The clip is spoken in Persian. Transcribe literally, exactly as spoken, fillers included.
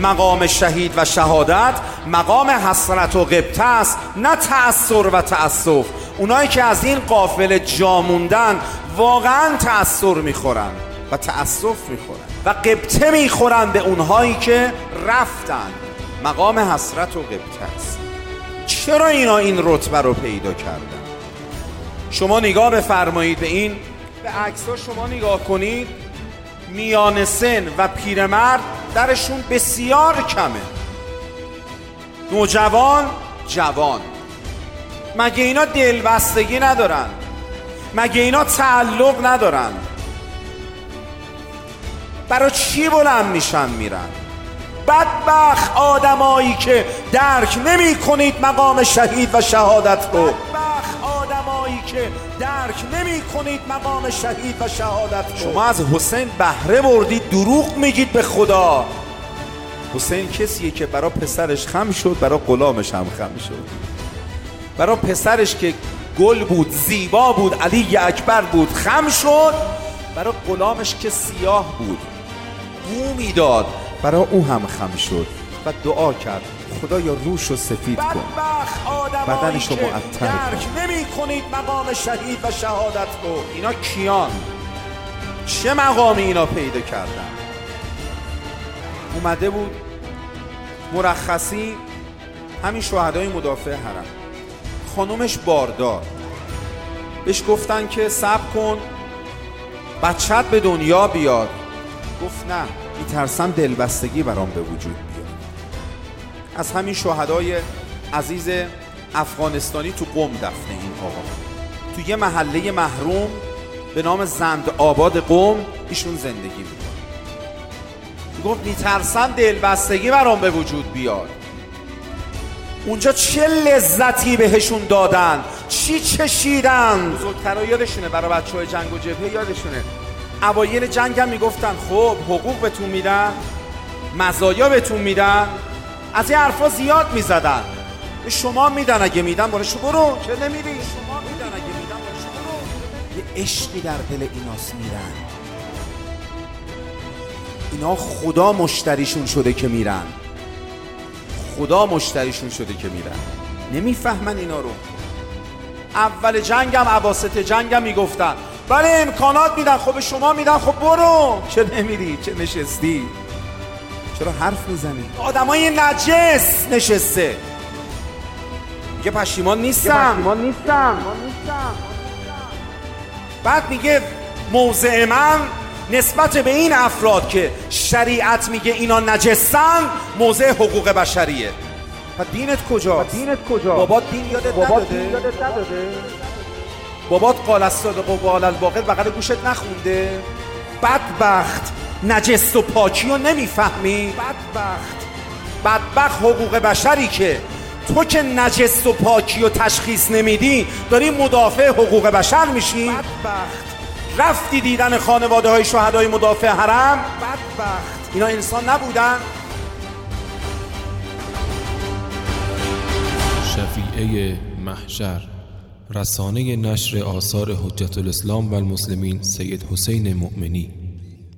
مقام شهید و شهادت مقام حسرت و غبطه است، نه تأثر و تأسف. اونایی که از این قافله جا موندن واقعا تأثر میخورن و تأسف میخورن و غبطه میخورن به اونهایی که رفتن. مقام حسرت و غبطه است. چرا اینا این رتبه رو پیدا کردن؟ شما نگاه بفرمایید به این، به عکس‌ها شما نگاه کنید، میان سن و پیرمرد درشون بسیار کمه. نوجوان، جوان. مگه اینا دلبستگی ندارن؟ مگه اینا تعلق ندارن؟ برای چی بلند میشن میرن؟ بدبخت آدمایی که درک نمی کنید مقام شهید و شهادت رو. بدبخت آدمایی که درک نمی کنید مقام شهید و شهادت رو. شما از حسین بهره بردید، دروغ میگید به خدا. حسین کسیه که برای پسرش خم شد، برای غلامش هم خم شد. برای پسرش که گل بود، زیبا بود، علی اکبر بود، خم شد. برای غلامش که سیاه بود، بو میداد، برای او هم خم شد و دعا کرد خدایا روشو سفید کن، بدنشو معطر کن. درک نمی کنید مقام شهید و شهادت رو. اینا کیان؟ چه مقامی اینا پیدا کردن؟ اومده بود مرخصی همین شهدای مدافع حرم، خانومش باردار، بهش گفتن که صبر کن بچت به دنیا بیاد. گفت نه، میترسم دلبستگی برام به وجود بیاد. از همین شهدای عزیز افغانستانی تو قم دفنه این آقا، تو یه محله محروم به نام زند آباد قم ایشون زندگی میکنه. گفت میترسم دلبستگی برام به وجود بیاد. اونجا چه لذتی بهشون دادن، چی چشیدن. بزرگترها یادشونه، برای بچه های جنگ و جبهه یادشونه، اوایل جنگ هم میگفتن خب حقوق بهتون میدن، مزایا بهتون میدن، از این حرفا زیاد میزدن. به شما میدن اگه میدن براشو برو، چه نمیری؟ شما میدن اگه میدن براشو برو. یه عشقی در دل ایناس میرن. اینا خدا مشتریشون شده که میرن، خدا مشتریشون شده که میرن. نمیفهمن اینا رو. اول جنگم اواسط جنگم میگفتن بله امکانات میدن، خب شما میدن، خب برو، چه نمیری؟ چه نشستی؟ چرا حرف میزنی؟ آدمای نجس نشسته. میگه پشیمان نیستم، پشیمان نیستم. بعد میگه موضع من نسبت به این افراد که شریعت میگه اینا نجسن موضع حقوق بشریه. و دینت کجاست؟ دینت کجا؟ بابات دین یادت نداده؟ بابات قال الصادق و قال الباقر بغل گوشت نخونده؟ بدبخت نجس و پاکی رو نمیفهمی؟ بدبخت بدبخت حقوق بشری که تو که نجس و پاکی رو تشخیص نمیدی داری مدافع حقوق بشر میشی؟ بدبخت رفتی دیدن خانواده های شهدای مدافع حرم؟ بدبخت اینا انسان نبودن؟ شفیعه محشر، رسانه نشر آثار حجت الاسلام و المسلمین سید حسین مؤمنی.